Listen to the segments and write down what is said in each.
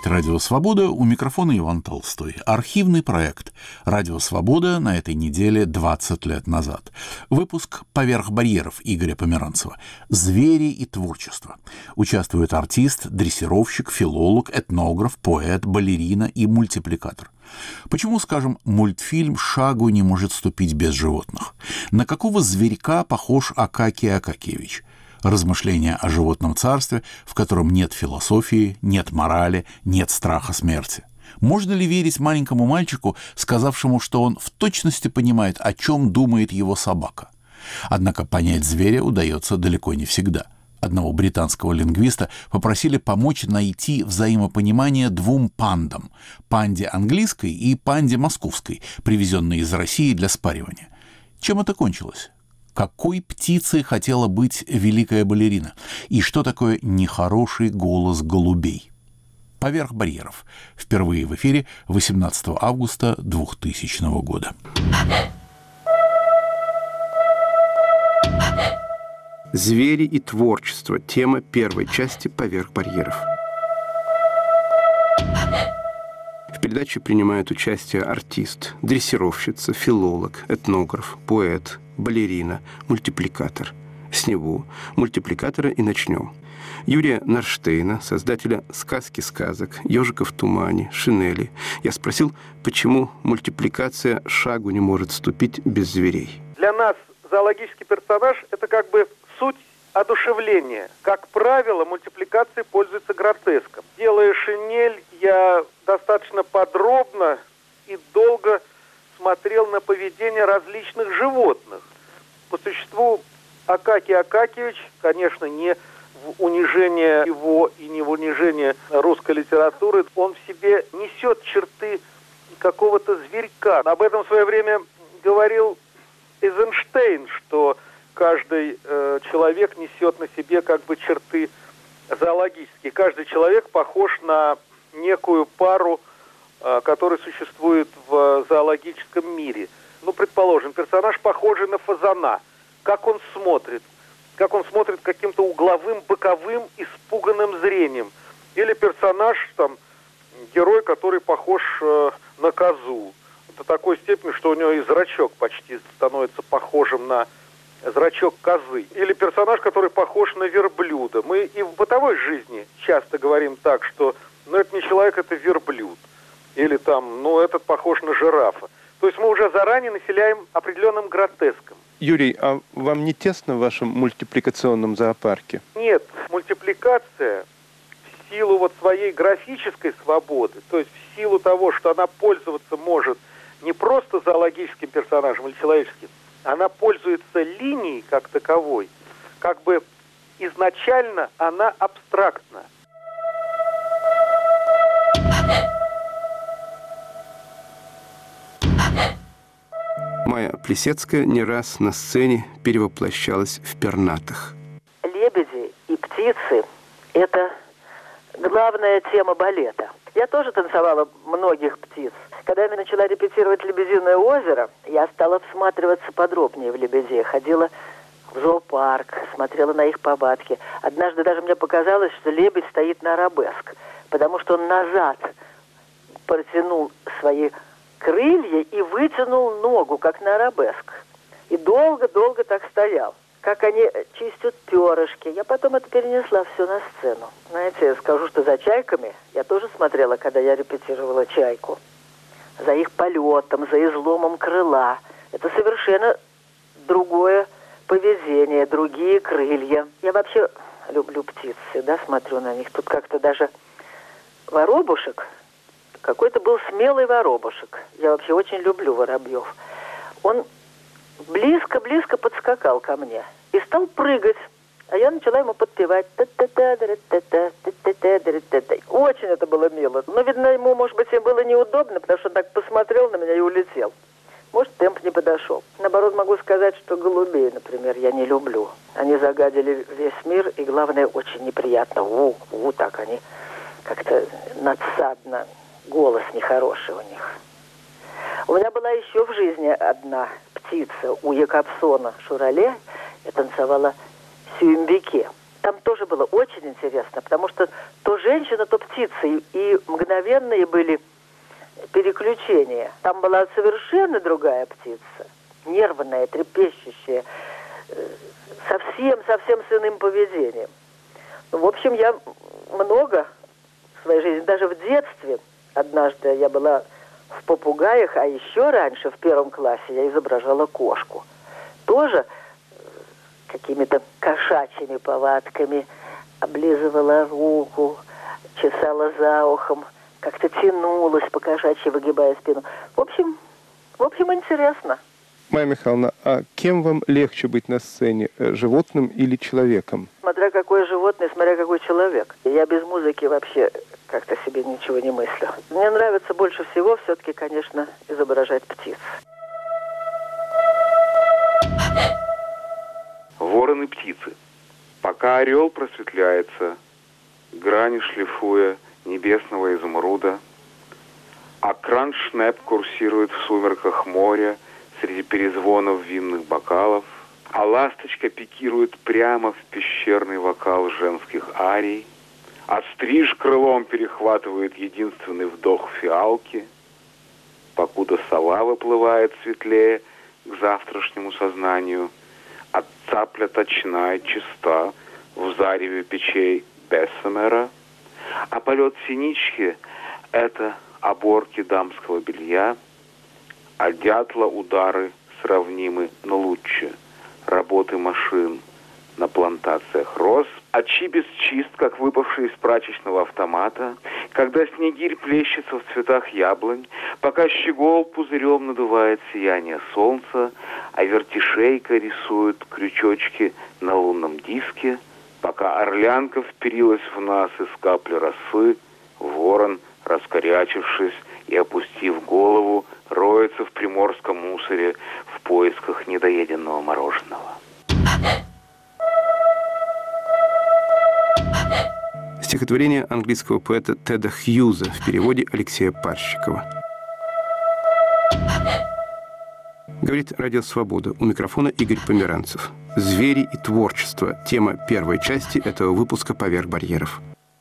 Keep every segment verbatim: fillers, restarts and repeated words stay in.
опять «Радио Свобода», у микрофона Иван Толстой. Архивный проект «Радио Свобода» на этой неделе двадцать лет назад. Выпуск «Поверх барьеров» Игоря Померанцева. «Звери и творчество». Участвует артист, дрессировщик, филолог, этнограф, поэт, балерина и мультипликатор. Почему, скажем, мультфильм шагу не может ступить без животных? На какого зверька похож Акакий Акакиевич? Размышления о животном царстве, в котором нет философии, нет морали, нет страха смерти. Можно ли верить маленькому мальчику, сказавшему, что он в точности понимает, о чем думает его собака? Однако понять зверя удается далеко не всегда. Одного британского лингвиста попросили помочь найти взаимопонимание двум пандам – панде английской и панде московской, привезенной из России для спаривания. Чем это кончилось? Какой птицей хотела быть великая балерина? И что такое нехороший голос голубей? «Поверх барьеров». Впервые в эфире восемнадцатого августа двухтысячного года. «Звери и творчество» – тема первой части «Поверх барьеров». В передаче принимают участие артист, дрессировщица, филолог, этнограф, поэт, балерина, мультипликатор. С него, мультипликатора, и начнем. Юрия Нарштейна, создателя «Сказки сказок», «Ежика в тумане», «Шинели». Я спросил, почему мультипликация шагу не может ступить без зверей. Для нас зоологический персонаж – это как бы суть одушевления. Как правило, мультипликация пользуется гротеском. Делая «Шинель», я достаточно подробно и долго смотрел на поведение различных животных. По существу Акакий Акакиевич, конечно, не в унижение его и не в унижение русской литературы, он в себе несет черты какого-то зверька. Об этом в свое время говорил Эйзенштейн, что каждый э, человек несет на себе как бы черты зоологические. Каждый человек похож на некую пару, э, которая существует в зоологическом мире. Ну, предположим, персонаж похожий на фазана. Как он смотрит? Как он смотрит каким-то угловым, боковым, испуганным зрением. Или персонаж, там, герой, который похож э, на козу. До такой степени, что у него и зрачок почти становится похожим на зрачок козы. Или персонаж, который похож на верблюда. Мы и в бытовой жизни часто говорим так, что ну это не человек, это верблюд. Или там, ну этот похож на жирафа. То есть мы уже заранее населяем определенным гротеском. Юрий, а вам не тесно в вашем мультипликационном зоопарке? Нет, мультипликация в силу вот своей графической свободы, то есть в силу того, что она пользоваться может не просто зоологическим персонажем или человеческим, она пользуется линией как таковой, как бы изначально она абстрактна. Майя Плисецкая не раз на сцене перевоплощалась в пернатых. Лебеди и птицы – это главная тема балета. Я тоже танцевала многих птиц. Когда я начала репетировать «Лебединое озеро», я стала всматриваться подробнее в лебедей. Ходила в зоопарк, смотрела на их повадки. Однажды даже мне показалось, что лебедь стоит на арабеск, потому что он назад протянул свои крылья и вытянул ногу, как на арабеск. И долго-долго так стоял. Как они чистят перышки. Я потом это перенесла все на сцену. Знаете, я скажу, что за чайками я тоже смотрела, когда я репетировала «Чайку». За их полетом, за изломом крыла. Это совершенно другое поведение, другие крылья. Я вообще люблю птиц, всегда смотрю на них. Тут как-то даже воробушек, какой-то был смелый воробушек. Я вообще очень люблю воробьев. Он близко-близко подскакал ко мне и стал прыгать. А я начала ему подпевать. Очень это было мило. Но, видно, ему, может быть, и было неудобно, потому что он так посмотрел на меня и улетел. Может, темп не подошел. Наоборот, могу сказать, что голубей, например, я не люблю. Они загадили весь мир, и, главное, очень неприятно. У, у, так они как-то надсадно. Голос нехороший у них. У меня была еще в жизни одна птица у Якобсона Шурале. Я танцевала сюембике. Там тоже было очень интересно, потому что то женщина, то птица. И, и мгновенные были переключения. Там была совершенно другая птица, нервная, трепещущая, совсем-совсем с иным поведением. В общем, я много в своей жизни, даже в детстве, однажды я была в попугаях, а еще раньше, в первом классе, я изображала кошку. Тоже какими-то кошачьими повадками, облизывала руку, чесала за ухом, как-то тянулась по кошачьи, выгибая спину. В общем, в общем, интересно. Майя Михайловна, а кем вам легче быть на сцене, животным или человеком? Смотря какое животное, смотря какой человек. Я без музыки вообще как-то себе ничего не мыслю. Мне нравится больше всего все-таки, конечно, изображать птиц. Вороны птицы. Пока орел просветляется, грани шлифуя небесного изумруда, а краншнеп курсирует в сумерках моря среди перезвонов винных бокалов, а ласточка пикирует прямо в пещерный вокал женских арий, а стриж крылом перехватывает единственный вдох фиалки, покуда сова выплывает светлее к завтрашнему сознанию, а цапля точна и чиста в зареве печей Бессемера, а полет синички — это оборки дамского белья, а дятла удары сравнимы, но лучше работы машин на плантациях роз, а чибис чист, как выпавший из прачечного автомата, когда снегирь плещется в цветах яблонь, пока щегол пузырем надувает сияние солнца, а вертишейка рисует крючочки на лунном диске, пока орлянка вперилась в нас из капли росы, ворон, раскорячившись и опустив голову, роется в приморском мусоре в поисках недоеденного мороженого. Стихотворение английского поэта Теда Хьюза в переводе Алексея Парщикова. Говорит Радио Свобода. У микрофона Игорь Померанцев. «Звери и творчество» – тема первой части этого выпуска «Поверх барьеров».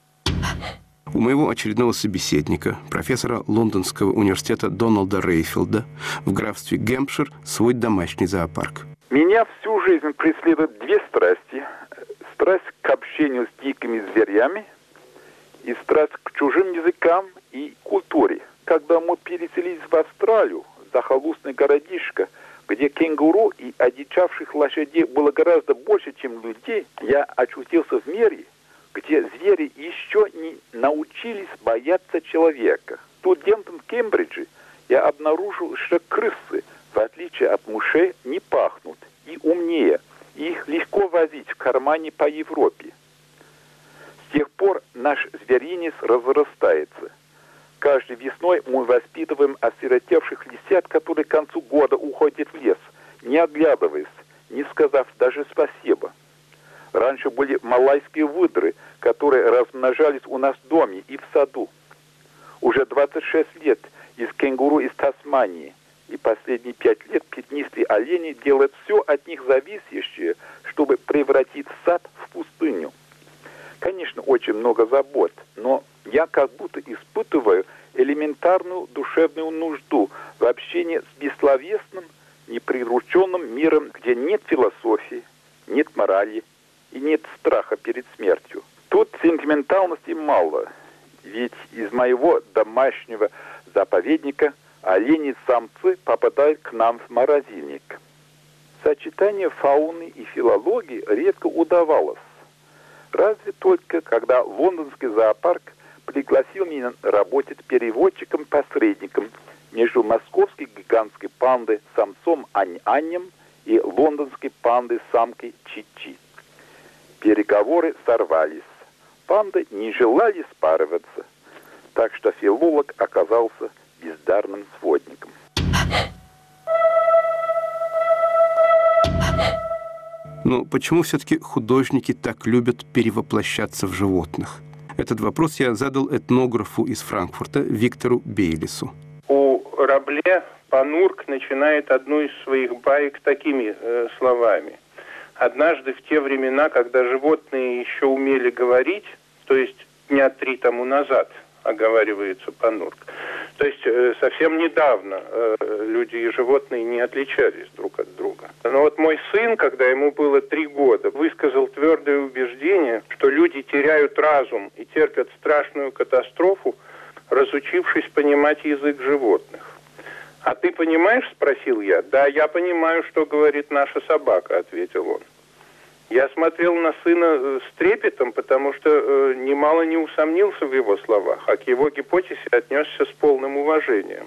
У моего очередного собеседника, профессора Лондонского университета Дональда Рейфилда, в графстве Гэмпшир свой домашний зоопарк. Меня всю жизнь преследуют две страсти. Страсть к общению с дикими зверями и страсть к чужим языкам и культуре. Когда мы переселились в Австралию, в захолустный городишко, где кенгуру и одичавших лошадей было гораздо больше, чем людей, я очутился в мире, где звери еще не научились бояться человека. Студентом в Кембридже я обнаружил, что крысы, в отличие от мышей, не пахнут и умнее. Их легко возить в кармане по Европе. С тех пор наш зверинец разрастается. Каждой весной мы воспитываем осиротевших лисят, которые к концу года уходят в лес, не оглядываясь, не сказав даже спасибо. Раньше были малайские выдры, которые размножались у нас в доме и в саду. Уже двадцать шесть лет из кенгуру из Тасмании, и последние пять лет пятнистые олени делают все от них зависящее, чтобы превратить сад в пустыню. Конечно, очень много забот, но я как будто испытываю элементарную душевную нужду в общении с бессловесным, неприрученным миром, где нет философии, нет морали и нет страха перед смертью. Тут сентиментальности мало, ведь из моего домашнего заповедника олени-самцы попадают к нам в морозильник. Сочетание фауны и филологии редко удавалось. Разве только когда лондонский зоопарк пригласил меня работать переводчиком-посредником между московской гигантской пандой самцом Ань-Анем и лондонской пандой самкой Чи-Чи. Переговоры сорвались. Панды не желали спариваться, так что филолог оказался бездарным сводником. Но почему все-таки художники так любят перевоплощаться в животных? Этот вопрос я задал этнографу из Франкфурта Виктору Бейлису. У Рабле Панурк начинает одну из своих баек такими э, словами. Однажды в те времена, когда животные еще умели говорить, то есть дня три тому назад, оговаривается панурк. То есть э, совсем недавно э, люди и животные не отличались друг от друга. Но вот мой сын, когда ему было три года, высказал твердое убеждение, что люди теряют разум и терпят страшную катастрофу, разучившись понимать язык животных. «А ты понимаешь?» – спросил я. «Да, я понимаю, что говорит наша собака», – ответил он. Я смотрел на сына с трепетом, потому что э, немало не усомнился в его словах, а к его гипотезе отнесся с полным уважением.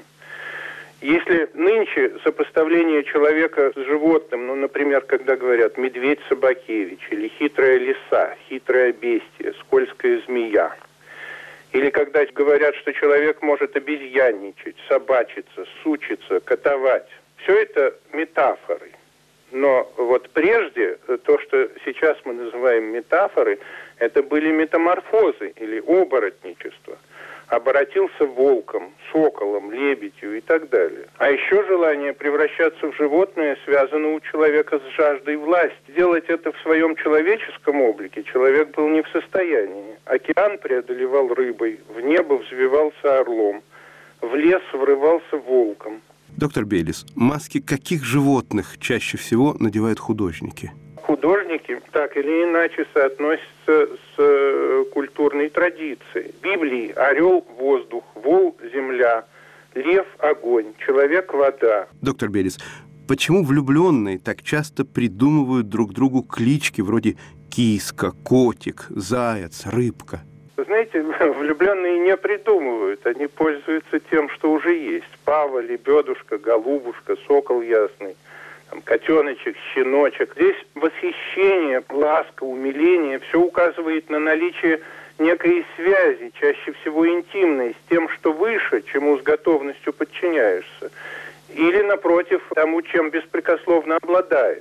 Если нынче сопоставление человека с животным, ну, например, когда говорят «медведь-собакевич» или «хитрая лиса», «хитрое бестие», «скользкая змея», или когда говорят, что человек может обезьянничать, собачиться, сучиться, катовать, все это метафоры. Но вот прежде то, что сейчас мы называем метафоры, это были метаморфозы или оборотничество. Оборотился волком, соколом, лебедью и так далее. А еще желание превращаться в животное связано у человека с жаждой власти. Делать это в своем человеческом облике человек был не в состоянии. Океан преодолевал рыбой, в небо взвивался орлом, в лес врывался волком. Доктор Бейлис, маски каких животных чаще всего надевают художники? Художники так или иначе соотносятся с культурной традицией. В Библии орел – воздух, вол – земля, лев – огонь, человек – вода. Доктор Бейлис, почему влюбленные так часто придумывают друг другу клички вроде киска, котик, заяц, рыбка? Вы знаете, влюбленные не придумывают, они пользуются тем, что уже есть. Пава, лебедушка, голубушка, сокол ясный, там, котеночек, щеночек. Здесь восхищение, ласка, умиление, все указывает на наличие некой связи, чаще всего интимной, с тем, что выше, чему с готовностью подчиняешься. Или, напротив, тому, чем беспрекословно обладаешь.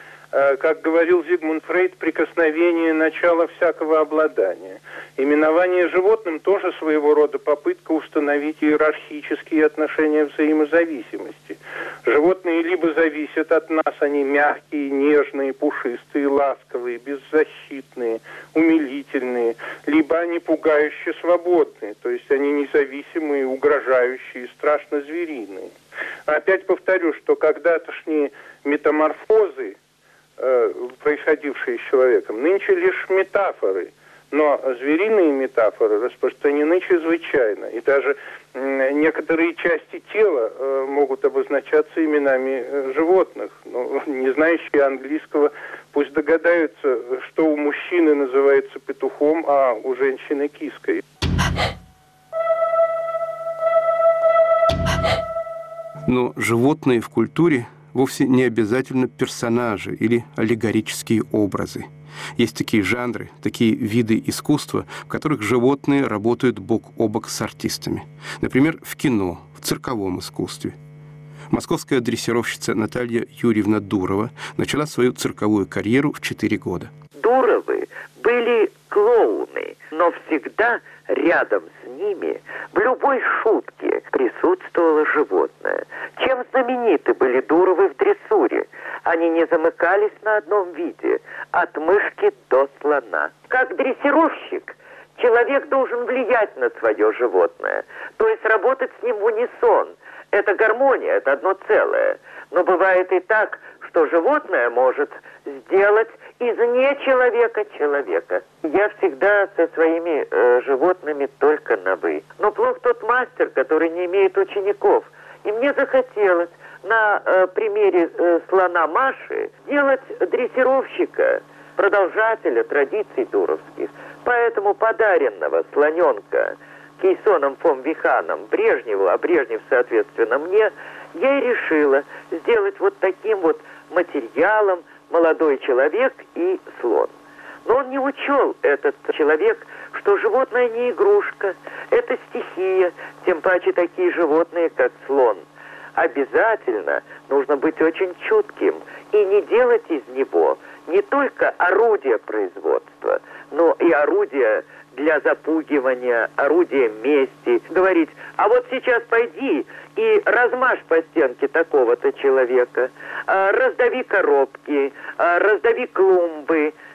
Как говорил Зигмунд Фрейд, прикосновение – начало всякого обладания. Именование животным тоже своего рода попытка установить иерархические отношения взаимозависимости. Животные либо зависят от нас, они мягкие, нежные, пушистые, ласковые, беззащитные, умилительные, либо они пугающе свободные, то есть они независимые, угрожающие, страшно звериные. Опять повторю, что когда-тошние метаморфозы, происходившие с человеком, нынче лишь метафоры, но звериные метафоры распространены чрезвычайно, и даже некоторые части тела могут обозначаться именами животных. Но не знающие английского пусть догадаются, что у мужчины называется петухом, а у женщины киской. Но животные в культуре вовсе не обязательно персонажи или аллегорические образы. Есть такие жанры, такие виды искусства, в которых животные работают бок о бок с артистами. Например, в кино, в цирковом искусстве. Московская дрессировщица Наталья Юрьевна Дурова начала свою цирковую карьеру в четыре года. Дуровы были клоуны, но всегда рядом с ними в любой шутке присутствовало животное. Чем знамениты были Дуровы в дрессуре? Они не замыкались на одном виде, от мышки до слона. Как дрессировщик, человек должен влиять на свое животное, то есть работать с ним в унисон. Это гармония, это одно целое. Но бывает и так, что животное может сделать из нечеловека человека. Я всегда со своими э, животными только на «вы». Но плох тот мастер, который не имеет учеников. И мне захотелось на э, примере э, слона Маши сделать дрессировщика, продолжателя традиций дуровских. Поэтому подаренного слоненка Кейсоном фон Виханом Брежневу, а Брежнев, соответственно, мне, я и решила сделать вот таким вот материалом молодой человек и слон. Но он не учел, этот человек, что животное не игрушка, это стихия, тем паче такие животные, как слон. Обязательно нужно быть очень чутким и не делать из него не только орудие производства, но и орудие для запугивания, орудие мести. Говорить, а вот сейчас пойди и размажь по стенке такого-то человека, раздави коробки, раздави клумбы.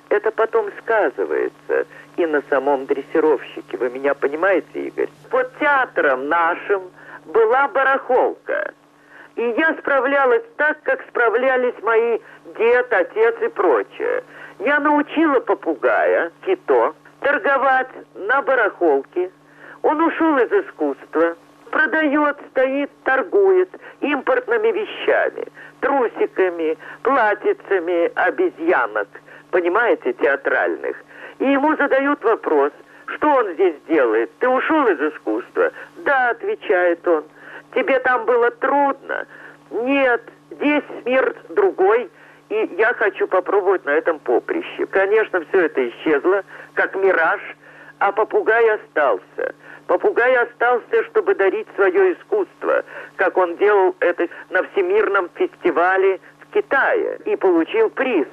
это потом сказывается и на самом дрессировщике. Вы меня понимаете, Игорь? Под театром нашим была барахолка. И я справлялась так, как справлялись мои дед, отец и прочее. Я научила попугая, Кито, торговать на барахолке. Он ушел из искусства. Продает, стоит, торгует импортными вещами, трусиками, платьицами обезьянок, понимаете, театральных. И ему задают вопрос, что он здесь делает? Ты ушел из искусства? Да, отвечает он. Тебе там было трудно? Нет, здесь мир другой, и я хочу попробовать на этом поприще. Конечно, все это исчезло, как мираж, а попугай остался. Попугай остался, чтобы дарить свое искусство, как он делал это на Всемирном фестивале в Китае и получил приз.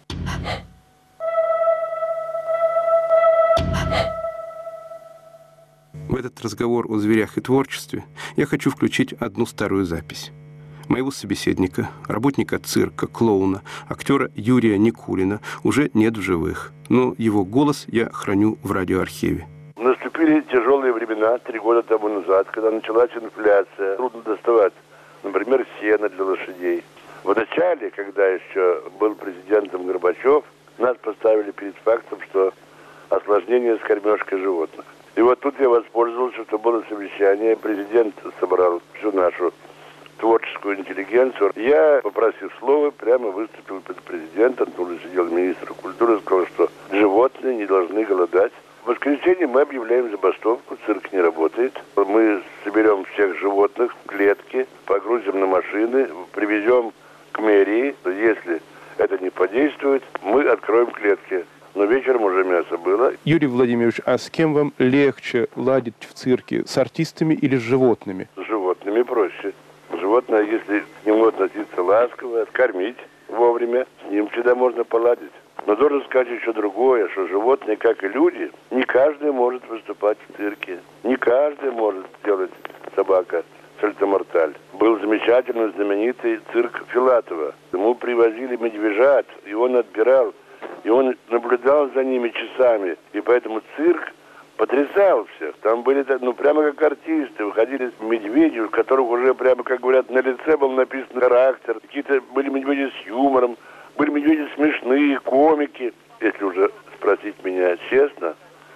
В этот разговор о зверях и творчестве я хочу включить одну старую запись. Моего собеседника, работника цирка, клоуна, актера Юрия Никулина уже нет в живых, но его голос я храню в радиоархиве. Наступили тяжелые времена три года тому назад, когда началась инфляция. Трудно доставать, например, сено для лошадей. В начале, когда еще был президентом Горбачев, нас поставили перед фактом, что осложнение с кормежкой животных. И вот тут я воспользовался, что было совещание. Президент собрал всю нашу творческую интеллигенцию. Я, попросив слова, прямо выступил перед президентом. Тут сидел министр культуры, сказал, что животные не должны голодать. В воскресенье мы объявляем забастовку, цирк не работает. Мы соберем всех животных в клетки, погрузим на машины, привезем к мэрии. Если это не подействует, мы откроем клетки. Но вечером уже мясо было. Юрий Владимирович, а с кем вам легче ладить в цирке? С артистами или с животными? С животными проще. Животное, если к нему относиться ласково, кормить вовремя, с ним всегда можно поладить. Но должен сказать еще другое, что животные, как и люди, не каждый может выступать в цирке. Не каждый может делать собака сальтоморталь. Был замечательный, знаменитый цирк Филатова. Ему привозили медвежат, и он отбирал, и он наблюдал за ними часами. И поэтому цирк потрясал всех. Там были, ну, прямо как артисты. Выходили медведи, у которых уже, прямо, как говорят, на лице был написан характер. Какие-то были медведи с юмором. Были медведи смешные, комики. Если уже спросить меня честно,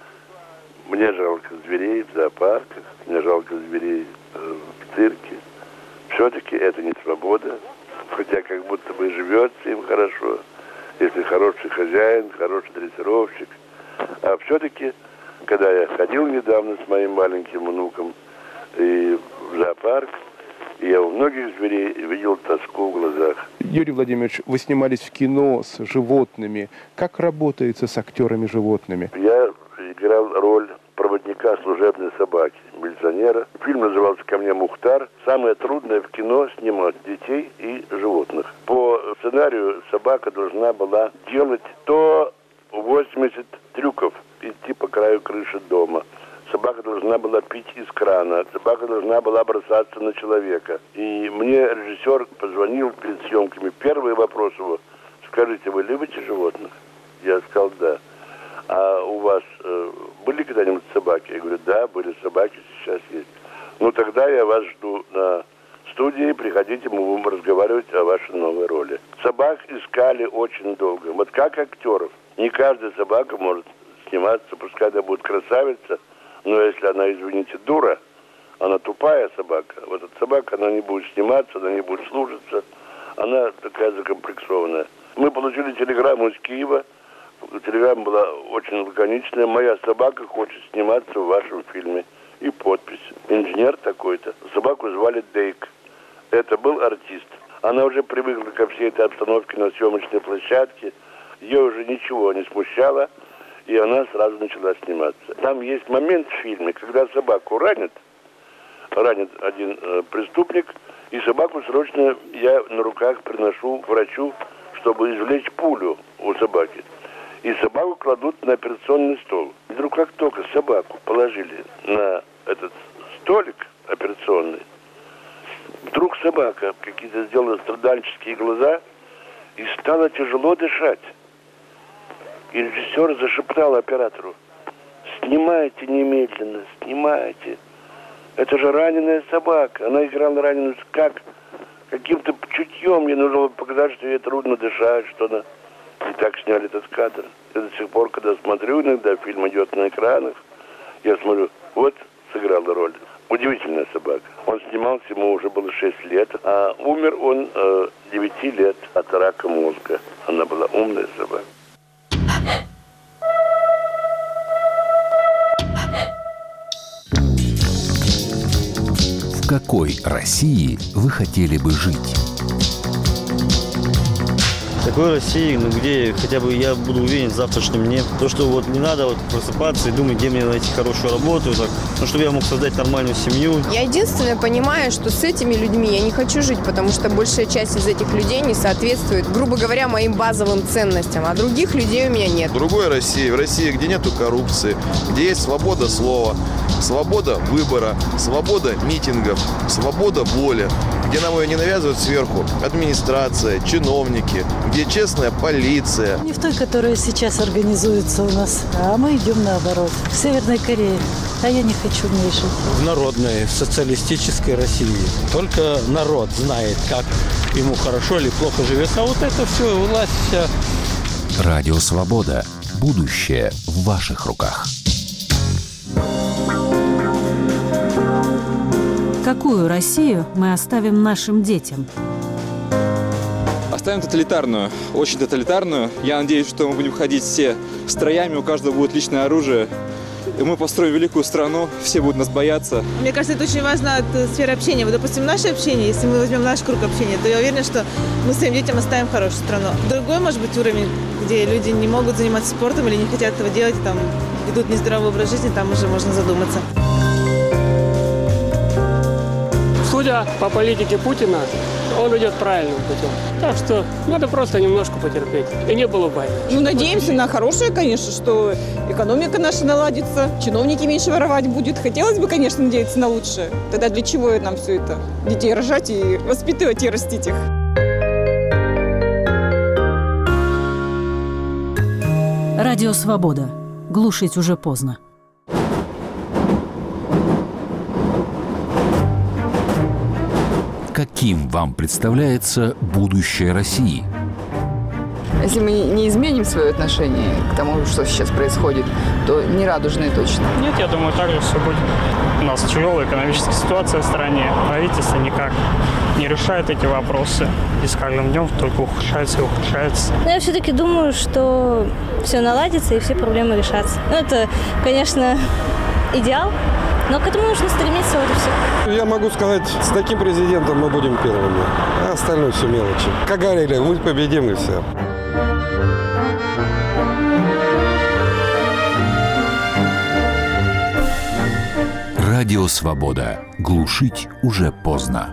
мне жалко зверей в зоопарках, мне жалко зверей э, в цирке. Все-таки это не свобода, хотя как будто бы живется им хорошо, если хороший хозяин, хороший дрессировщик. А все-таки, когда я ходил недавно с моим маленьким внуком и в зоопарк, я у многих зверей видел тоску в глазах. Юрий Владимирович, вы снимались в кино с животными. Как работается с актерами животными? Я играл роль проводника служебной собаки, милиционера. Фильм назывался «Ко мне Мухтар». Самое трудное в кино — снимать детей и животных. По сценарию собака должна была делать сто восемьдесят трюков, идти по краю крыши дома. Собака должна была пить из крана, собака должна была бросаться на человека. И мне режиссер позвонил перед съемками. Первый вопрос его: скажите, вы любите животных? Я сказал, да. А у вас э, были когда-нибудь собаки? Я говорю, да, были собаки, сейчас есть. Ну, тогда я вас жду на студии, приходите, мы будем разговаривать о вашей новой роли. Собак искали очень долго. Вот как актеров. Не каждая собака может сниматься, пускай она будет красавица, но если она, извините, дура, она тупая собака, вот эта собака, она не будет сниматься, она не будет слушаться, она такая закомплексованная. Мы получили телеграмму из Киева, телеграмма была очень лаконичная: моя собака хочет сниматься в вашем фильме. И подпись: инженер такой-то. Собаку звали Дейк. Это был артист. Она уже привыкла ко всей этой обстановке на съемочной площадке, ее уже ничего не смущало, и она сразу начала сниматься. Там есть момент в фильме, когда собаку ранят, ранит один э, преступник, и собаку срочно я на руках приношу к врачу, чтобы извлечь пулю у собаки. И собаку кладут на операционный стол. И вдруг, как только собаку положили на этот столик операционный, вдруг собака какие-то сделала страдальческие глаза и стала тяжело дышать. И режиссер зашептал оператору: снимайте немедленно, снимайте. Это же раненая собака. Она играла раненую как? Каким-то чутьем мне нужно было показать, что ей трудно дышать, что она... И так сняли этот кадр. Я до сих пор, когда смотрю иногда, фильм идет на экранах, я смотрю, вот сыграла роль. Удивительная собака. Он снимался, ему уже было шесть лет, а умер он э, девяти лет от рака мозга. Она была умная собака. В какой России вы хотели бы жить? Такой России, ну, где хотя бы я буду уверен в завтрашнем дне. То, что вот не надо вот просыпаться и думать, где мне найти хорошую работу, так, ну, чтобы я мог создать нормальную семью. Я единственное понимаю, что с этими людьми я не хочу жить, потому что большая часть из этих людей не соответствует, грубо говоря, моим базовым ценностям, а других людей у меня нет. В другой России, в России, где нету коррупции, где есть свобода слова, свобода выбора, свобода митингов, свобода воли, где нам ее не навязывают сверху администрация, чиновники, где честная полиция. Не в той, которая сейчас организуется у нас, а мы идем наоборот, в Северной Корее. А я не хочу в ней жить. В народной, в социалистической России. Только народ знает, как ему хорошо или плохо живется. А вот это все, власть вся. Радио Свобода. Будущее в ваших руках. Какую Россию мы оставим нашим детям? Оставим тоталитарную, очень тоталитарную. Я надеюсь, что мы будем ходить все строями, у каждого будет личное оружие. И мы построим великую страну, все будут нас бояться. Мне кажется, это очень важно от сферы общения. Вот, допустим, наше общение, если мы возьмем наш круг общения, то я уверена, что мы своим детям оставим хорошую страну. Другой, может быть, уровень, где люди не могут заниматься спортом или не хотят этого делать, там ведут нездоровый образ жизни, там уже можно задуматься. Судя по политике Путина, он идет правильным путем. Так что надо просто немножко потерпеть. И не было войны. Ну, надеемся на хорошее, конечно, что экономика наша наладится, чиновники меньше воровать будут. Хотелось бы, конечно, надеяться на лучшее. Тогда для чего нам все это? Детей рожать и воспитывать и растить их. Радио Свобода. Глушить уже поздно. Каким вам представляется будущее России? Если мы не изменим свое отношение к тому, что сейчас происходит, то не радужное точно. Нет, я думаю, так же все будет. У нас тяжелая экономическая ситуация в стране. Правительство никак не решает эти вопросы. И с каждым днем только ухудшается и ухудшается. Но я все-таки думаю, что все наладится и все проблемы решатся. Ну, это, конечно, идеал. Но к этому нужно стремиться, вот и все. Я могу сказать, с таким президентом мы будем первыми, а остальное все мелочи. Как говорили, мы победим и все. Радио Свобода. Глушить уже поздно.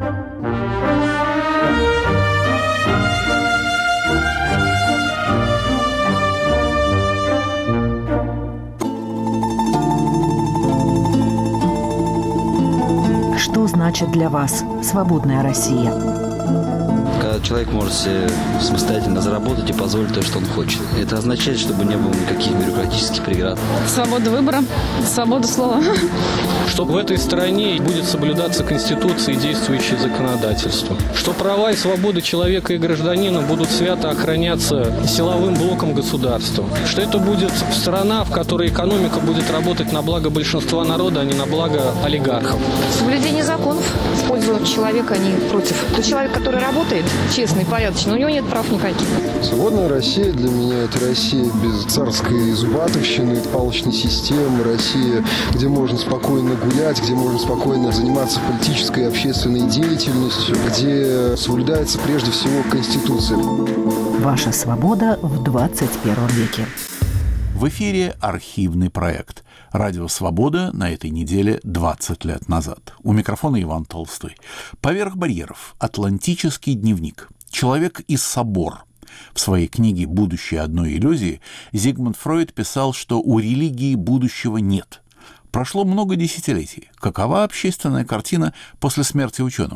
Что значит для вас свободная Россия? Когда человек может себе самостоятельно заработать и позволить то, что он хочет. Это означает, чтобы не было никаких бюрократических преград. Свобода выбора, свобода слова. Что в этой стране будет соблюдаться Конституция и действующее законодательство. Что права и свободы человека и гражданина будут свято охраняться силовым блоком государства. Что это будет страна, в которой экономика будет работать на благо большинства народа, а не на благо олигархов. Соблюдение законов в пользу человека, а не против. Тот человек, который работает, честный, порядочный, у него нет прав никаких. Свободная Россия для меня – это Россия без царской зубатовщины, палочной системы, Россия, где можно спокойно гулять, где можно спокойно заниматься политической и общественной деятельностью, где соблюдается прежде всего Конституция. Ваша свобода в двадцать первом веке. В эфире архивный проект. Радио «Свобода» на этой неделе двадцать лет назад. У микрофона Иван Толстой. «Поверх барьеров. Атлантический дневник. Человек и собор». В своей книге «Будущее одной иллюзии» Зигмунд Фройд писал, что у религии будущего нет. Прошло много десятилетий. Какова общественная картина после смерти ученого?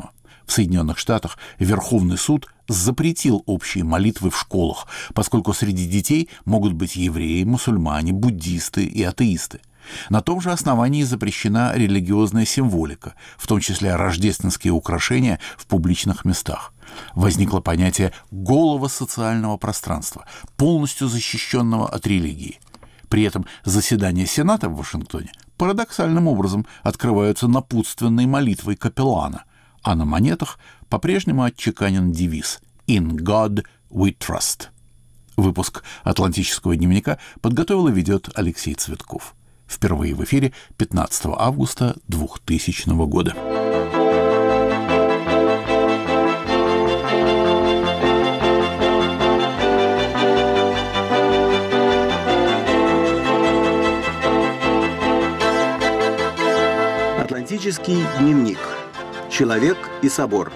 В Соединенных Штатах Верховный суд запретил общие молитвы в школах, поскольку среди детей могут быть евреи, мусульмане, буддисты и атеисты. На том же основании запрещена религиозная символика, в том числе рождественские украшения в публичных местах. Возникло понятие голого социального пространства, полностью защищенного от религии. При этом заседания Сената в Вашингтоне парадоксальным образом открываются напутственной молитвой капеллана, а на монетах по-прежнему отчеканен девиз «In God we trust». Выпуск «Атлантического дневника» подготовил и ведет Алексей Цветков. Впервые в эфире пятнадцатого августа двухтысячного года. Атлантический дневник. Человек и собор.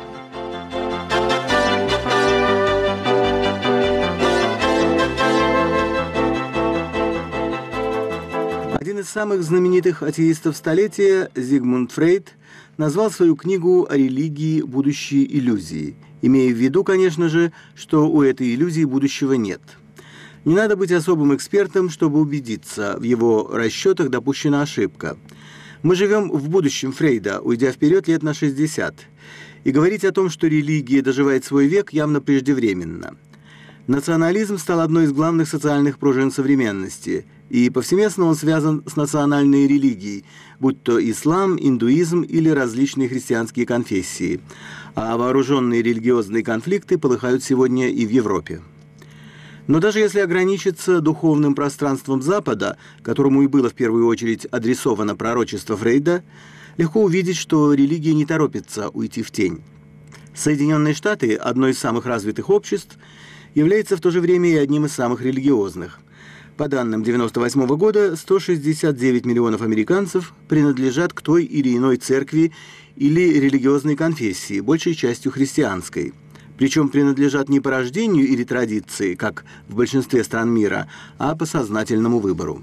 Один из самых знаменитых атеистов столетия, Зигмунд Фрейд, назвал свою книгу о религии «Будущие иллюзии», имея в виду, конечно же, что у этой иллюзии будущего нет. Не надо быть особым экспертом, чтобы убедиться, в его расчетах допущена ошибка. Мы живем в будущем Фрейда, уйдя вперед лет на шестьдесят. И говорить о том, что религия доживает свой век, явно преждевременно. Национализм стал одной из главных социальных пружин современности, и повсеместно он связан с национальной религией, будь то ислам, индуизм или различные христианские конфессии. А вооруженные религиозные конфликты полыхают сегодня и в Европе. Но даже если ограничиться духовным пространством Запада, которому и было в первую очередь адресовано пророчество Фрейда, легко увидеть, что религия не торопится уйти в тень. Соединенные Штаты, одно из самых развитых обществ, является в то же время и одним из самых религиозных. По данным девяносто восьмого года, сто шестьдесят девять миллионов американцев принадлежат к той или иной церкви или религиозной конфессии, большей частью христианской. Причем принадлежат не по рождению или традиции, как в большинстве стран мира, а по сознательному выбору.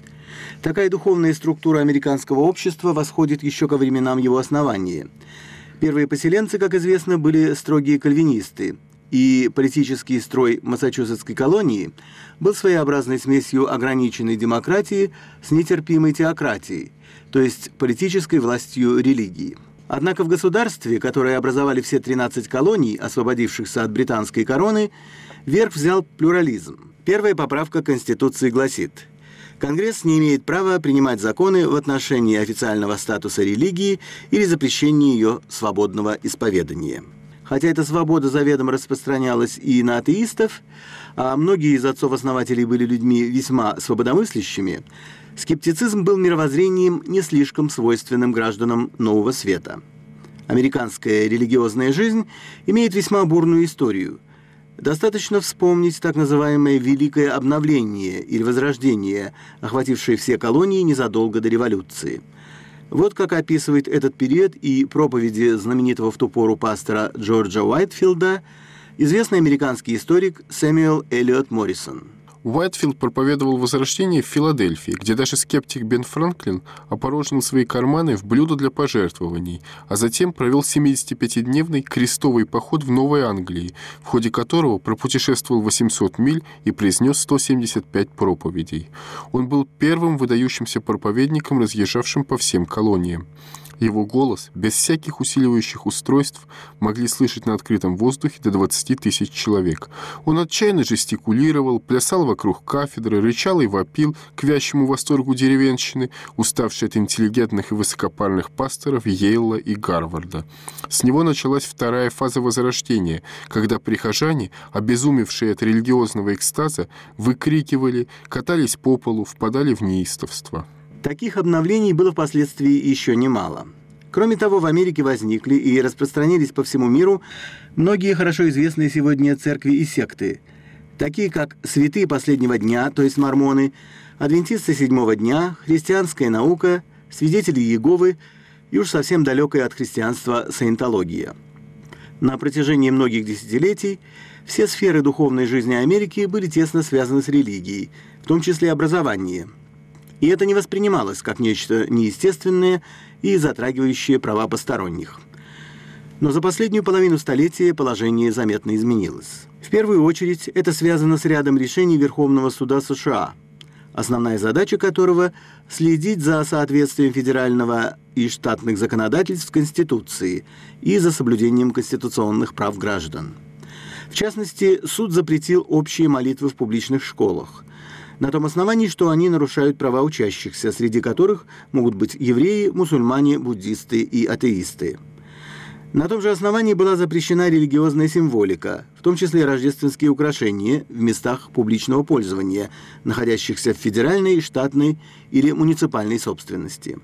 Такая духовная структура американского общества восходит еще ко временам его основания. Первые поселенцы, как известно, были строгие кальвинисты, и политический строй Массачусетской колонии был своеобразной смесью ограниченной демократии с нетерпимой теократией, то есть политической властью религии. Однако в государстве, которое образовали все тринадцать колоний, освободившихся от британской короны, верх взял плюрализм. Первая поправка Конституции гласит: Конгресс не имеет права принимать законы в отношении официального статуса религии или запрещения ее свободного исповедания. Хотя эта свобода заведомо распространялась и на атеистов, а многие из отцов-основателей были людьми весьма свободомыслящими, скептицизм был мировоззрением, не слишком свойственным гражданам Нового Света. Американская религиозная жизнь имеет весьма бурную историю. Достаточно вспомнить так называемое «Великое обновление» или «Возрождение», охватившее все колонии незадолго до революции. Вот как описывает этот период и проповеди знаменитого в ту пору пастора Джорджа Уайтфилда известный американский историк Сэмюэл Эллиот Моррисон. Уайтфилд проповедовал возрождение в Филадельфии, где даже скептик Бен Франклин опорожнил свои карманы в блюдо для пожертвований, а затем провел семидесятипятидневный крестовый поход в Новой Англии, в ходе которого пропутешествовал восемьсот миль и произнес сто семьдесят пять проповедей. Он был первым выдающимся проповедником, разъезжавшим по всем колониям. Его голос, без всяких усиливающих устройств, могли слышать на открытом воздухе до двадцати тысяч человек. Он отчаянно жестикулировал, плясал вокруг кафедры, рычал и вопил к вящему восторгу деревенщины, уставшей от интеллигентных и высокопарных пасторов Йейла и Гарварда. С него началась вторая фаза Возрождения, когда прихожане, обезумевшие от религиозного экстаза, выкрикивали, катались по полу, впадали в неистовство. Таких обновлений было впоследствии еще немало. Кроме того, в Америке возникли и распространились по всему миру многие хорошо известные сегодня церкви и секты, такие как Святые Последнего Дня, то есть мормоны, Адвентисты Седьмого Дня, Христианская наука, Свидетели Иеговы и уж совсем далекая от христианства саентология. На протяжении многих десятилетий все сферы духовной жизни Америки были тесно связаны с религией, в том числе образование. И это не воспринималось как нечто неестественное и затрагивающее права посторонних. Но за последнюю половину столетия положение заметно изменилось. В первую очередь это связано с рядом решений Верховного суда США, основная задача которого – следить за соответствием федерального и штатных законодательств Конституции и за соблюдением конституционных прав граждан. В частности, суд запретил общие молитвы в публичных школах, на том основании, что они нарушают права учащихся, среди которых могут быть евреи, мусульмане, буддисты и атеисты. На том же основании была запрещена религиозная символика, в том числе рождественские украшения в местах публичного пользования, находящихся в федеральной, штатной или муниципальной собственности.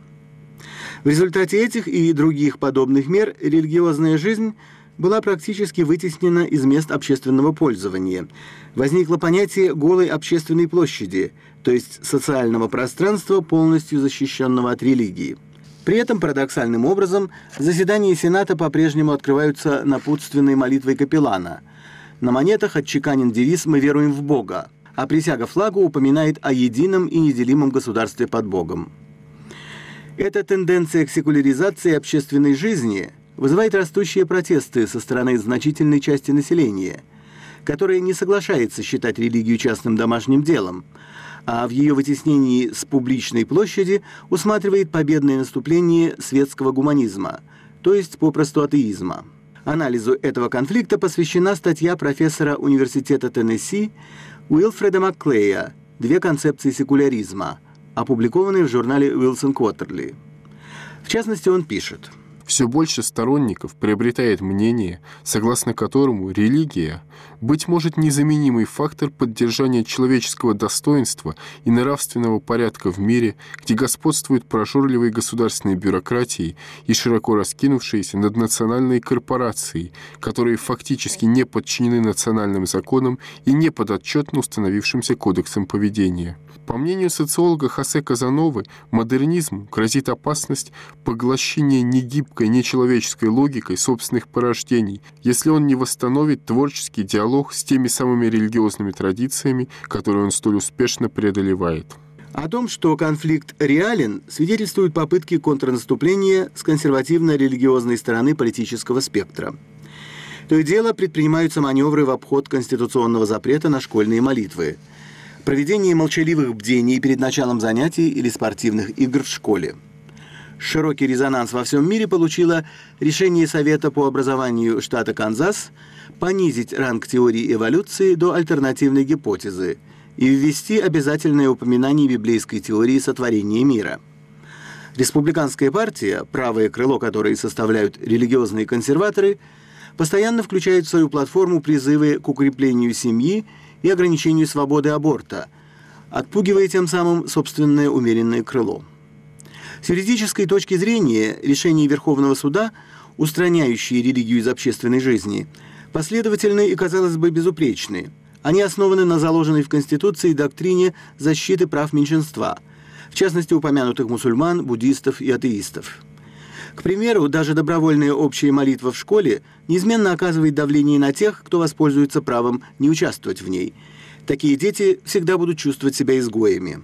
В результате этих и других подобных мер религиозная жизнь была практически вытеснена из мест общественного пользования. Возникло понятие голой общественной площади, то есть социального пространства, полностью защищенного от религии. При этом, парадоксальным образом, заседания Сената по-прежнему открываются напутственной молитвой капеллана. На монетах отчеканен девиз «Мы веруем в Бога», а присяга флагу упоминает о едином и неделимом государстве под Богом. Эта тенденция к секуляризации общественной жизни вызывает растущие протесты со стороны значительной части населения, которая не соглашается считать религию частным домашним делом, а в ее вытеснении с публичной площади усматривает победное наступление светского гуманизма, то есть попросту атеизма. Анализу этого конфликта посвящена статья профессора университета Теннесси Уилфреда Макклея «Две концепции секуляризма», опубликованной в журнале Wilson Quarterly. В частности, он пишет: все больше сторонников приобретает мнение, согласно которому религия, быть может, незаменимый фактор поддержания человеческого достоинства и нравственного порядка в мире, где господствуют прожорливые государственные бюрократии и широко раскинувшиеся наднациональные корпорации, которые фактически не подчинены национальным законам и не подотчетны установившимся кодексам поведения. По мнению социолога Хосе Казановы, модернизму грозит опасность поглощения негибкой, нечеловеческой логикой собственных порождений, если он не восстановит творческий диалог с теми самыми религиозными традициями, которые он столь успешно преодолевает. О том, что конфликт реален, свидетельствуют попытки контрнаступления с консервативно-религиозной стороны политического спектра. То и дело предпринимаются маневры в обход конституционного запрета на школьные молитвы, проведение молчаливых бдений перед началом занятий или спортивных игр в школе. Широкий резонанс во всем мире получило решение Совета по образованию штата Канзас понизить ранг теории эволюции до альтернативной гипотезы и ввести обязательное упоминание библейской теории сотворения мира. Республиканская партия, правое крыло которой составляют религиозные консерваторы, постоянно включает в свою платформу призывы к укреплению семьи и ограничению свободы аборта, отпугивая тем самым собственное умеренное крыло. С юридической точки зрения решения Верховного суда, устраняющие религию из общественной жизни, последовательны и, казалось бы, безупречны. Они основаны на заложенной в Конституции доктрине защиты прав меньшинства, в частности, упомянутых мусульман, буддистов и атеистов. К примеру, даже добровольная общая молитва в школе неизменно оказывает давление на тех, кто воспользуется правом не участвовать в ней. Такие дети всегда будут чувствовать себя изгоями.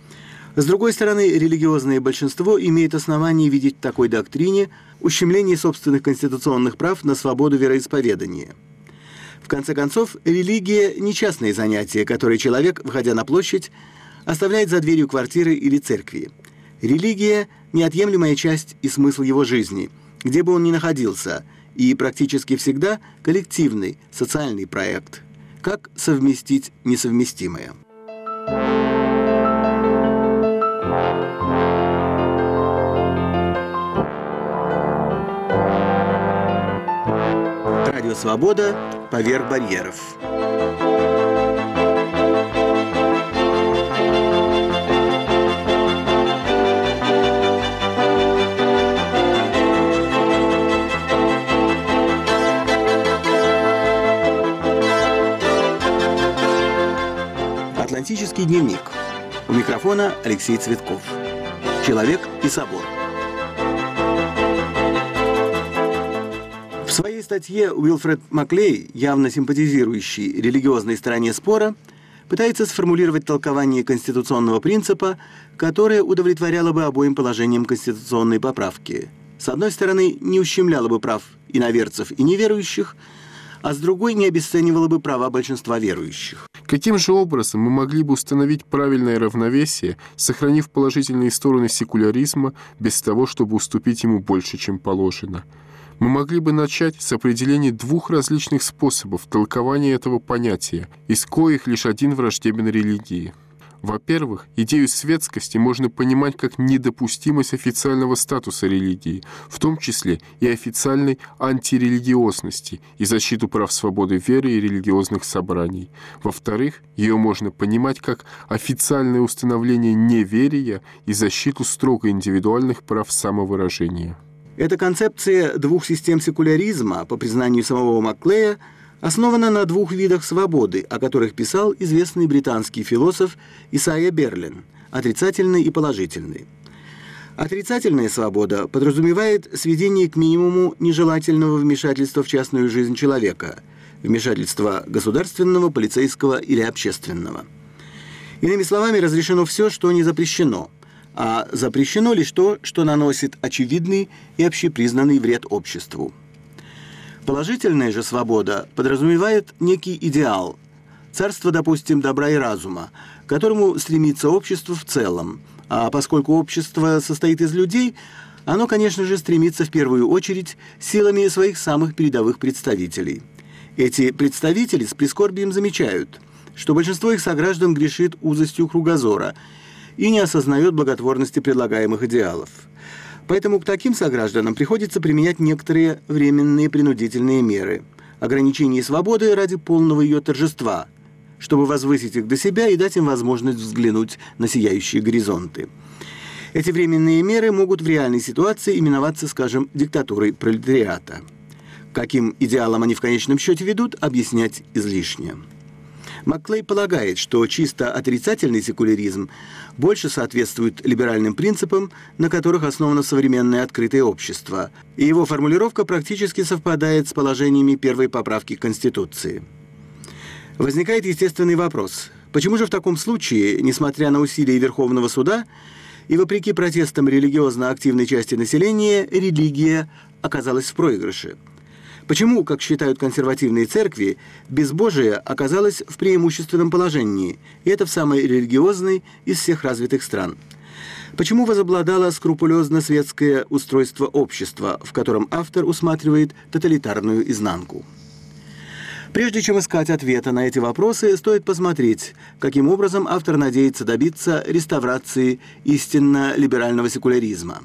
С другой стороны, религиозное большинство имеет основание видеть в такой доктрине ущемление собственных конституционных прав на свободу вероисповедания. В конце концов, религия – не частное занятие, которое человек, выходя на площадь, оставляет за дверью квартиры или церкви. Религия – неотъемлемая часть и смысл его жизни, где бы он ни находился, и практически всегда коллективный, социальный проект. Как совместить несовместимое? Радио «Свобода. Поверх барьеров». Атлантический дневник. У микрофона Алексей Цветков. Человек и собор. В своей статье Уилфред Макклей, явно симпатизирующий религиозной стороне спора, пытается сформулировать толкование конституционного принципа, которое удовлетворяло бы обоим положениям конституционной поправки. с одной стороны, не ущемляло бы прав иноверцев и неверующих, а с другой не обесценивало бы права большинства верующих. Каким же образом мы могли бы установить правильное равновесие, сохранив положительные стороны секуляризма, без того, чтобы уступить ему больше, чем положено? Мы могли бы начать с определения двух различных способов толкования этого понятия, из коих лишь один враждебен религии. Во-первых, идею светскости можно понимать как недопустимость официального статуса религии, в том числе и официальной антирелигиозности и защиту прав свободы веры и религиозных собраний. Во-вторых, ее можно понимать как официальное установление неверия и защиту строго индивидуальных прав самовыражения. Эта концепция двух систем секуляризма, по признанию самого Макклея, основана на двух видах свободы, о которых писал известный британский философ Исайя Берлин – отрицательной и положительной. Отрицательная свобода подразумевает сведение к минимуму нежелательного вмешательства в частную жизнь человека, вмешательства государственного, полицейского или общественного. Иными словами, разрешено все, что не запрещено, а запрещено лишь то, что наносит очевидный и общепризнанный вред обществу. Положительная же свобода подразумевает некий идеал, царство, допустим, добра и разума, к которому стремится общество в целом, а поскольку общество состоит из людей, оно, конечно же, стремится в первую очередь силами своих самых передовых представителей. Эти представители с прискорбием замечают, что большинство их сограждан грешит узостью кругозора и не осознает благотворности предлагаемых идеалов. Поэтому к таким согражданам приходится применять некоторые временные принудительные меры, ограничение свободы ради полного ее торжества, чтобы возвысить их до себя и дать им возможность взглянуть на сияющие горизонты. Эти временные меры могут в реальной ситуации именоваться, скажем, диктатурой пролетариата. Каким идеалам они в конечном счете ведут, объяснять излишне. Макклей полагает, что чисто отрицательный секуляризм больше соответствует либеральным принципам, на которых основано современное открытое общество, и его формулировка практически совпадает с положениями первой поправки к Конституции. Возникает естественный вопрос: почему же в таком случае, несмотря на усилия Верховного суда и вопреки протестам религиозно активной части населения, религия оказалась в проигрыше? Почему, как считают консервативные церкви, безбожие оказалось в преимущественном положении, и это в самой религиозной из всех развитых стран? Почему возобладало скрупулезно-светское устройство общества, в котором автор усматривает тоталитарную изнанку? Прежде чем искать ответа на эти вопросы, стоит посмотреть, каким образом автор надеется добиться реставрации истинно либерального секуляризма.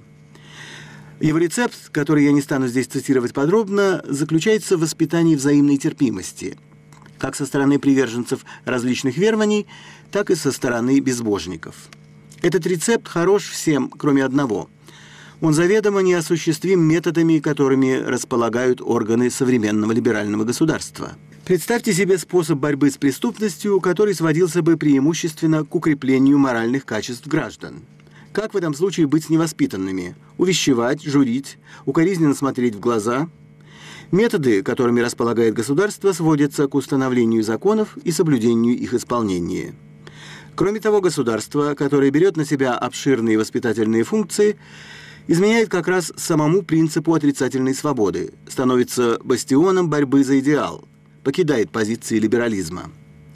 Его рецепт, который я не стану здесь цитировать подробно, заключается в воспитании взаимной терпимости, как со стороны приверженцев различных верований, так и со стороны безбожников. Этот рецепт хорош всем, кроме одного. Он заведомо неосуществим методами, которыми располагают органы современного либерального государства. Представьте себе способ борьбы с преступностью, который сводился бы преимущественно к укреплению моральных качеств граждан. Как в этом случае быть с невоспитанными? Увещевать, журить, укоризненно смотреть в глаза? Методы, которыми располагает государство, сводятся к установлению законов и соблюдению их исполнения. Кроме того, государство, которое берет на себя обширные воспитательные функции, изменяет как раз самому принципу отрицательной свободы, становится бастионом борьбы за идеал, покидает позиции либерализма.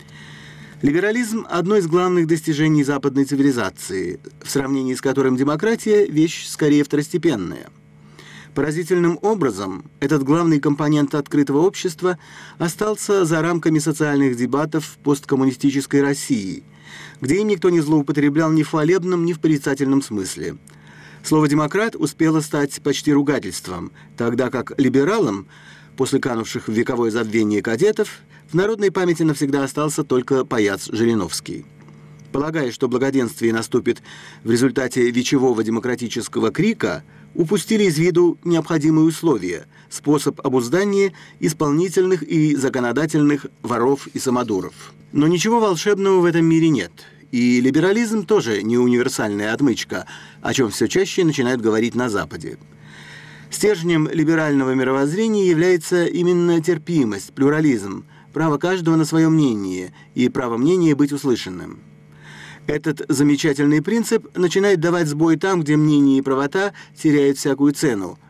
Либерализм – одно из главных достижений западной цивилизации, в сравнении с которым демократия – вещь скорее второстепенная. Поразительным образом этот главный компонент открытого общества остался за рамками социальных дебатов в посткоммунистической России, где им никто не злоупотреблял ни в хвалебном, ни в порицательном смысле. Слово «демократ» успело стать почти ругательством, тогда как либералам, после канувших в вековое забвение кадетов, в народной памяти навсегда остался только паяц Жириновский. Полагая, что благоденствие наступит в результате вечевого демократического крика, упустили из виду необходимые условия, способ обуздания исполнительных и законодательных воров и самодуров. Но ничего волшебного в этом мире нет. И либерализм тоже не универсальная отмычка, о чем все чаще начинают говорить на Западе. Стержнем либерального мировоззрения является именно терпимость, плюрализм, право каждого на свое мнение и право мнения быть услышанным. Этот замечательный принцип начинает давать сбой там, где мнение и правота теряют всякую цену,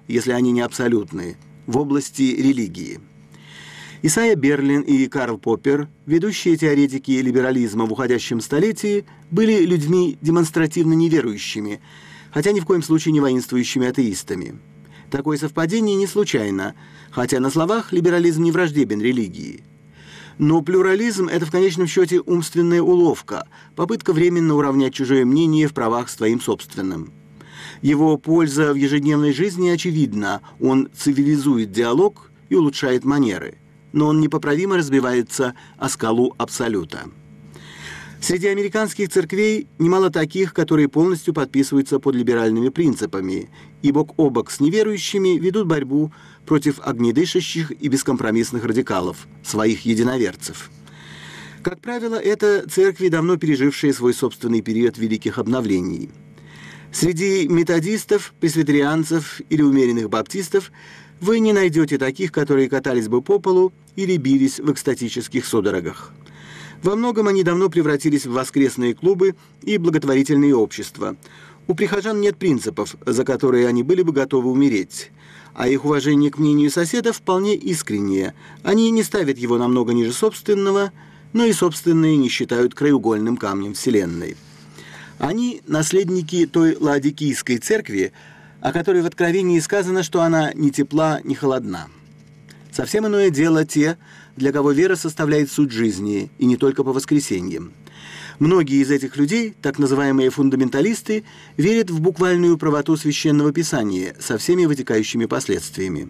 если они не абсолютны, в области религии. Исайя Берлин и Карл Поппер, ведущие теоретики либерализма в уходящем столетии, были людьми демонстративно неверующими, хотя ни в коем случае не воинствующими атеистами. Такое совпадение не случайно, хотя на словах либерализм не враждебен религии. Но плюрализм – это в конечном счете умственная уловка, попытка временно уравнять чужое мнение в правах с твоим собственным. Его польза в ежедневной жизни очевидна, он цивилизует диалог и улучшает манеры, но он непоправимо разбивается о скалу абсолюта. Среди американских церквей немало таких, которые полностью подписываются под либеральными принципами и бок о бок с неверующими ведут борьбу против огнедышащих и бескомпромиссных радикалов, своих единоверцев. Как правило, это церкви, давно пережившие свой собственный период великих обновлений. Среди методистов, пресвитерианцев или умеренных баптистов вы не найдете таких, которые катались бы по полу или бились в экстатических судорогах. Во многом они давно превратились в воскресные клубы и благотворительные общества. У прихожан нет принципов, за которые они были бы готовы умереть. А их уважение к мнению соседа вполне искреннее. Они не ставят его намного ниже собственного, но и собственные не считают краеугольным камнем Вселенной. Они – наследники той Лаодикийской церкви, о которой в Откровении сказано, что она ни тепла, ни холодна. Совсем иное дело те, для кого вера составляет суть жизни, и не только по воскресеньям. Многие из этих людей, так называемые фундаменталисты, верят в буквальную правоту Священного Писания со всеми вытекающими последствиями.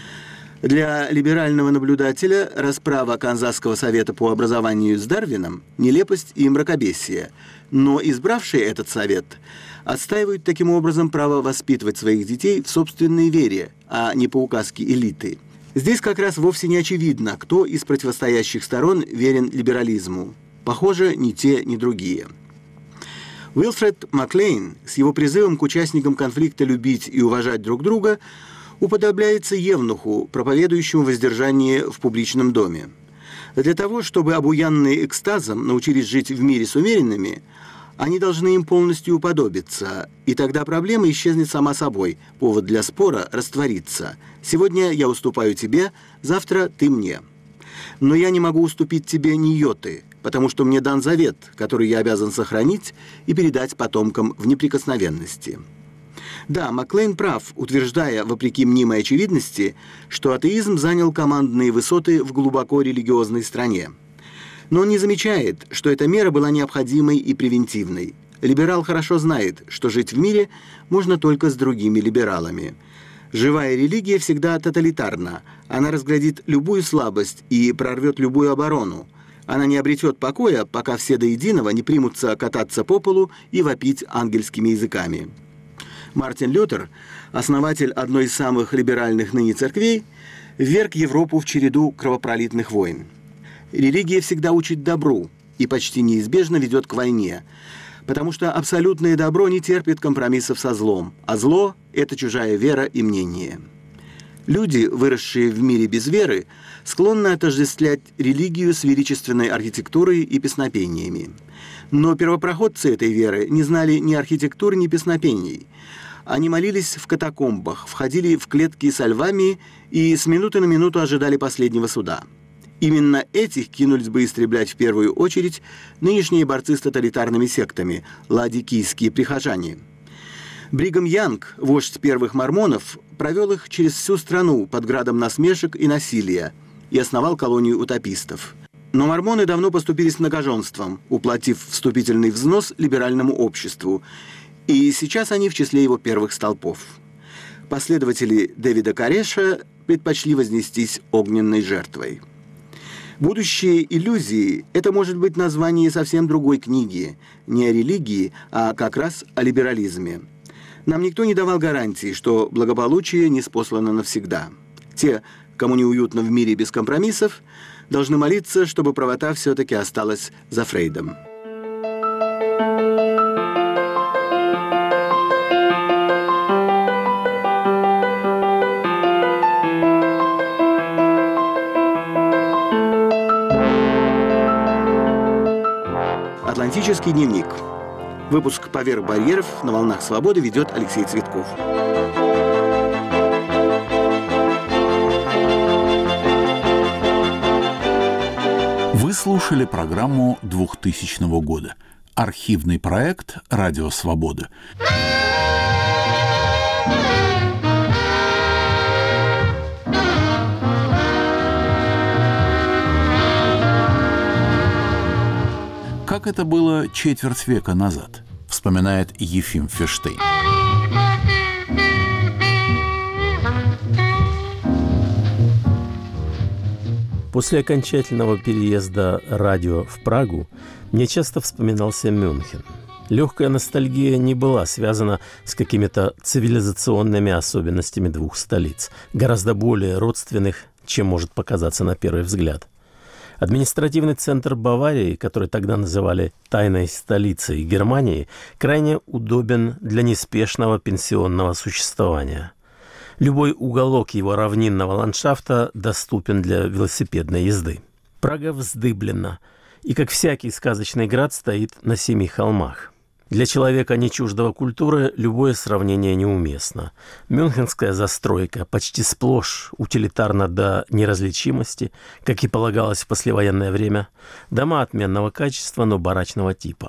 Для либерального наблюдателя расправа Канзасского совета по образованию с Дарвином – нелепость и мракобесие, но избравшие этот совет отстаивают таким образом право воспитывать своих детей в собственной вере, а не по указке элиты. Здесь как раз вовсе не очевидно, кто из противостоящих сторон верен либерализму. Похоже, ни те, ни другие. Уилфред Маклейн с его призывом к участникам конфликта любить и уважать друг друга уподобляется евнуху, проповедующему воздержание в публичном доме. Для того, чтобы обуянные экстазом научились жить в мире с умеренными, они должны им полностью уподобиться, и тогда проблема исчезнет сама собой, повод для спора растворится. Сегодня я уступаю тебе, завтра ты мне. Но я не могу уступить тебе ни йоты, потому что мне дан завет, который я обязан сохранить и передать потомкам в неприкосновенности. Да, Маклейн прав, утверждая, вопреки мнимой очевидности, что атеизм занял командные высоты в глубоко религиозной стране. Но он не замечает, что эта мера была необходимой и превентивной. Либерал хорошо знает, что жить в мире можно только с другими либералами. Живая религия всегда тоталитарна. Она разградит любую слабость и прорвет любую оборону. Она не обретет покоя, пока все до единого не примутся кататься по полу и вопить ангельскими языками. Мартин Лютер, основатель одной из самых либеральных ныне церквей, вверг Европу в череду кровопролитных войн. Религия всегда учит добру и почти неизбежно ведет к войне, потому что абсолютное добро не терпит компромиссов со злом, а зло – это чужая вера и мнение. Люди, выросшие в мире без веры, склонны отождествлять религию с величественной архитектурой и песнопениями. Но первопроходцы этой веры не знали ни архитектуры, ни песнопений. Они молились в катакомбах, входили в клетки со львами и с минуты на минуту ожидали последнего суда. Именно этих кинулись бы истреблять в первую очередь нынешние борцы с тоталитарными сектами, лаодикийские прихожане. Бригам Янг, вождь первых мормонов, провел их через всю страну под градом насмешек и насилия и основал колонию утопистов. Но мормоны давно поступились многоженством, уплатив вступительный взнос либеральному обществу, и сейчас они в числе его первых столпов. Последователи Дэвида Кореша предпочли вознестись огненной жертвой. «Будущие иллюзии» — это может быть название совсем другой книги, не о религии, а как раз о либерализме. Нам никто не давал гарантии, что благополучие ниспослано навсегда. Те, кому неуютно в мире без компромиссов, должны молиться, чтобы правота все-таки осталась за Фрейдом. Атлантический дневник. Выпуск «Поверх барьеров» на волнах свободы ведет Алексей Цветков. слушали программу двухтысячного года. Архивный проект «Радио Свобода». Как это было четверть века назад, вспоминает Ефим Ферштейн. После окончательного переезда радио в Прагу мне часто вспоминался Мюнхен. Легкая ностальгия не была связана с какими-то цивилизационными особенностями двух столиц, гораздо более родственных, чем может показаться на первый взгляд. Административный центр Баварии, который тогда называли «тайной столицей Германии», крайне удобен для неспешного пенсионного существования. Любой уголок его равнинного ландшафта доступен для велосипедной езды. Прага вздыблена и, как всякий сказочный град, стоит на семи холмах. Для человека, не чуждого культуры, любое сравнение неуместно. Мюнхенская застройка почти сплошь утилитарна до неразличимости, как и полагалось в послевоенное время. Дома отменного качества, но барачного типа.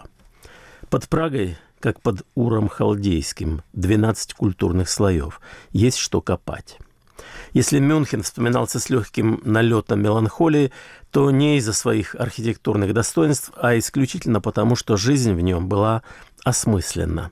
Под Прагой, как под Уром Халдейским, двенадцать культурных слоев. Есть что копать. Если Мюнхен вспоминался с легким налетом меланхолии, то не из-за своих архитектурных достоинств, а исключительно потому, что жизнь в нем была осмысленна.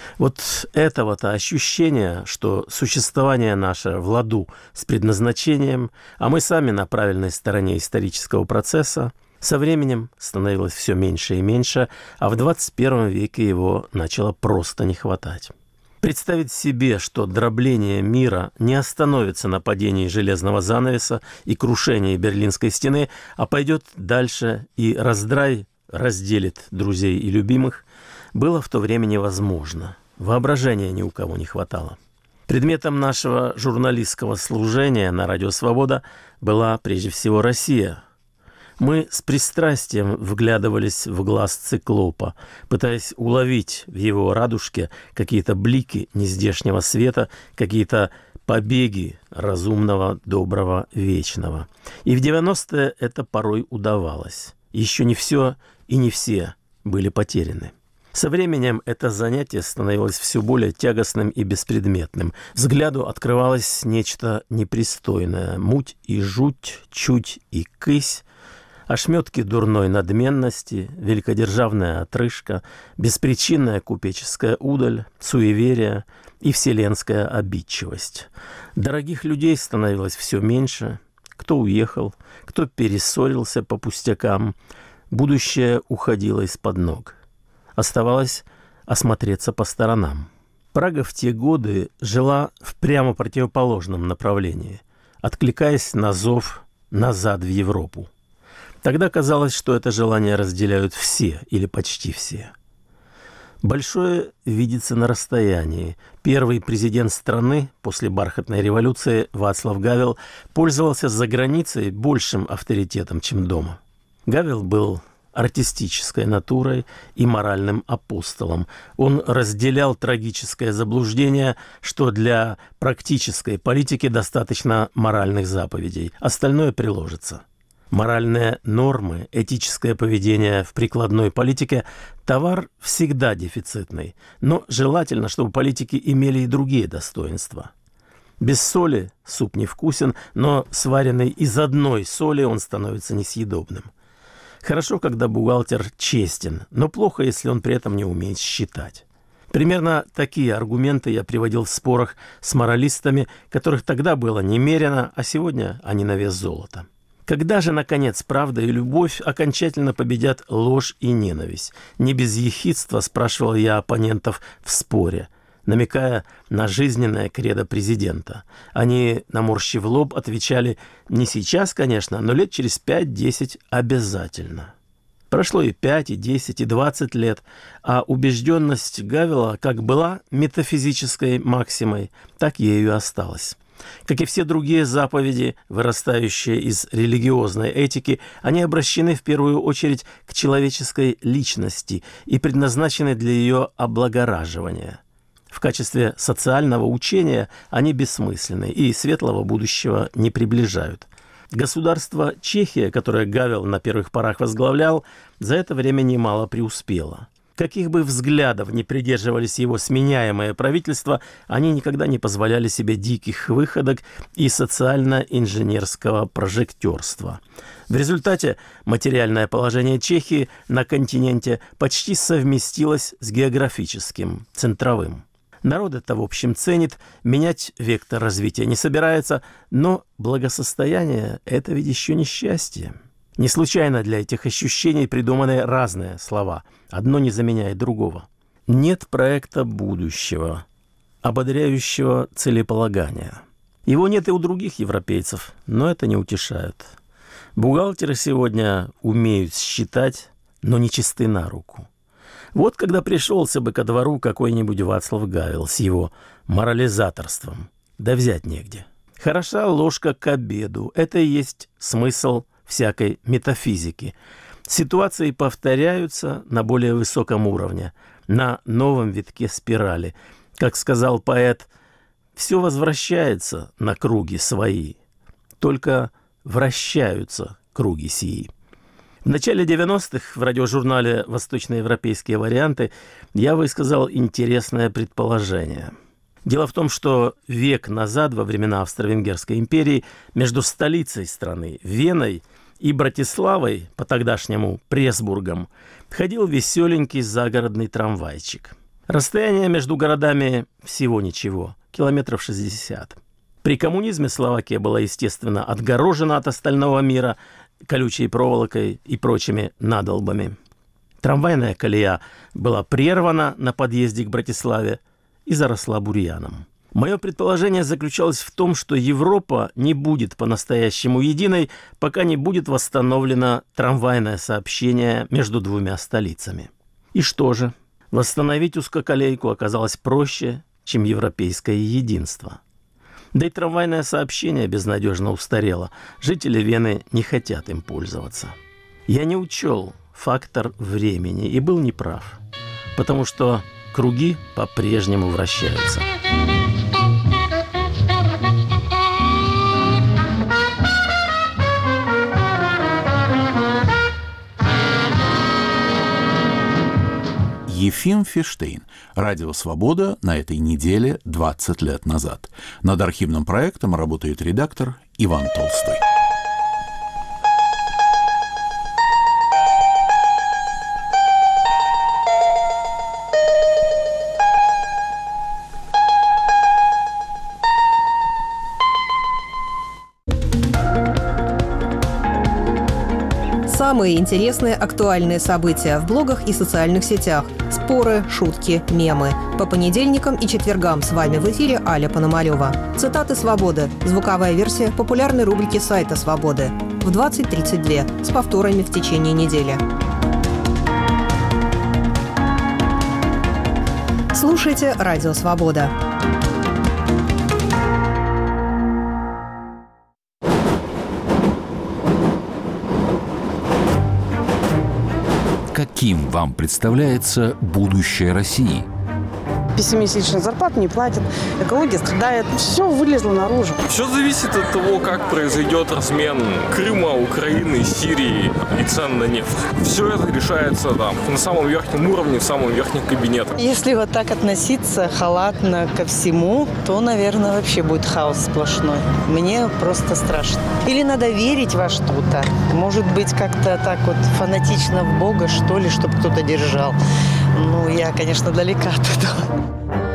Вот этого-то ощущения, что существование наше в ладу с предназначением, а мы сами на правильной стороне исторического процесса, со временем становилось все меньше и меньше, а в двадцать первом веке его начало просто не хватать. Представить себе, что дробление мира не остановится на падении железного занавеса и крушении Берлинской стены, а пойдет дальше и раздрай разделит друзей и любимых, было в то время невозможно. Воображения ни у кого не хватало. Предметом нашего журналистского служения на Радио Свобода была прежде всего Россия. Мы с пристрастием вглядывались в глаз циклопа, пытаясь уловить в его радужке какие-то блики нездешнего света, какие-то побеги разумного, доброго, вечного. И в девяностые это порой удавалось. Еще не все и не все были потеряны. Со временем это занятие становилось все более тягостным и беспредметным. Взгляду открывалось нечто непристойное. Муть и жуть, чуть и кысь, ошметки дурной надменности, великодержавная отрыжка, беспричинная купеческая удаль, суеверие и вселенская обидчивость. Дорогих людей становилось все меньше. Кто уехал, кто перессорился по пустякам. Будущее уходило из-под ног. Оставалось осмотреться по сторонам. Прага в те годы жила в прямо противоположном направлении, откликаясь на зов назад в Европу. Тогда казалось, что это желание разделяют все или почти все. Большое видится на расстоянии. Первый президент страны после бархатной революции Вацлав Гавел пользовался за границей большим авторитетом, чем дома. Гавел был артистической натурой и моральным апостолом. Он разделял трагическое заблуждение, что для практической политики достаточно моральных заповедей, остальное приложится. Моральные нормы, этическое поведение в прикладной политике – товар всегда дефицитный, но желательно, чтобы политики имели и другие достоинства. Без соли суп невкусен, но сваренный из одной соли он становится несъедобным. Хорошо, когда бухгалтер честен, но плохо, если он при этом не умеет считать. Примерно такие аргументы я приводил в спорах с моралистами, которых тогда было немерено, а сегодня они на вес золота. Когда же, наконец, правда и любовь окончательно победят ложь и ненависть? Не без ехидства спрашивал я оппонентов в споре, намекая на жизненное кредо президента. Они, наморщив лоб, отвечали: не сейчас, конечно, но лет через пять-десять обязательно. Прошло и пять, и десять, и двадцать лет, а убежденность Гавела как была метафизической максимой, так ею и осталась. Как и все другие заповеди, вырастающие из религиозной этики, они обращены в первую очередь к человеческой личности и предназначены для ее облагораживания. В качестве социального учения они бессмысленны и светлого будущего не приближают. Государство Чехия, которое Гавел на первых порах возглавлял, за это время немало преуспело. Каких бы взглядов не придерживались его сменяемые правительства, они никогда не позволяли себе диких выходок и социально-инженерского прожектерства. В результате материальное положение Чехии на континенте почти совместилось с географическим, центровым. Народ это, в общем, ценит, менять вектор развития не собирается, но благосостояние – это ведь еще не счастье. Не случайно для этих ощущений придуманы разные слова. Одно не заменяет другого. Нет проекта будущего, ободряющего целеполагания. Его нет и у других европейцев, но это не утешает. Бухгалтеры сегодня умеют считать, но не чисты на руку. Вот когда пришелся бы ко двору какой-нибудь Вацлав Гавел с его морализаторством, да взять негде. Хороша ложка к обеду. Это и есть смысл всякой метафизики. Ситуации повторяются на более высоком уровне, на новом витке спирали. Как сказал поэт, все возвращается на круги свои, только вращаются круги сии. В начале девяностых в радиожурнале «Восточноевропейские варианты» я высказал интересное предположение. Дело в том, что век назад, во времена Австро-Венгерской империи, между столицей страны, Веной, и Братиславой, по-тогдашнему Пресбургом, ходил веселенький загородный трамвайчик. Расстояние между городами всего ничего, километров шестьдесят. При коммунизме Словакия была, естественно, отгорожена от остального мира колючей проволокой и прочими надолбами. Трамвайная колея была прервана на подъезде к Братиславе и заросла бурьяном. Мое предположение заключалось в том, что Европа не будет по-настоящему единой, пока не будет восстановлено трамвайное сообщение между двумя столицами. И что же? Восстановить узкоколейку оказалось проще, чем европейское единство. Да и трамвайное сообщение безнадежно устарело. Жители Вены не хотят им пользоваться. Я не учел фактор времени и был неправ, потому что круги по-прежнему вращаются. Ефим Фиштейн. Радио «Свобода» на этой неделе двадцать лет назад. Над архивным проектом работает редактор Иван Толстой. Самые интересные актуальные события в блогах и социальных сетях. Споры, шутки, мемы. По понедельникам и четвергам с вами в эфире Аля Пономарёва. Цитаты «Свободы». Звуковая версия популярной рубрики сайта «Свободы». В двадцать тридцать два с повторами в течение недели. Слушайте «Радио Свобода». Каким вам представляется будущее России? Пессимистичных зарплат не платят, экология страдает. Все вылезло наружу. Все зависит от того, как произойдет размен Крыма, Украины, Сирии и цен на нефть. Все это решается там, на самом верхнем уровне, в самом верхнем кабинете. Если вот так относиться халатно ко всему, то, наверное, вообще будет хаос сплошной. Мне просто страшно. Или надо верить во что-то. Может быть, как-то так вот фанатично в Бога, что ли, чтобы кто-то держал. Ну, я, конечно, далека от этого.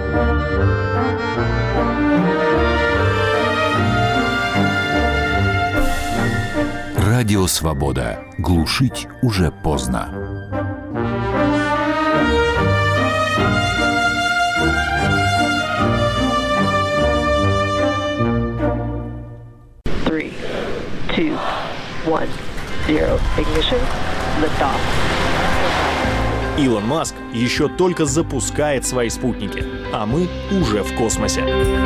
Радио «Свобода». Глушить уже поздно. Three, two, one, zero. Ignition. Lift off. Илон Маск еще только запускает свои спутники, а мы уже в космосе.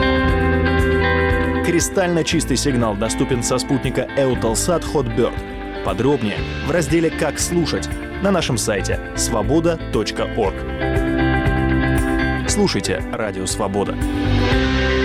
Кристально чистый сигнал доступен со спутника Eutelsat Hotbird. Подробнее в разделе «Как слушать» на нашем сайте свобода точка орг. Слушайте «Радио Свобода».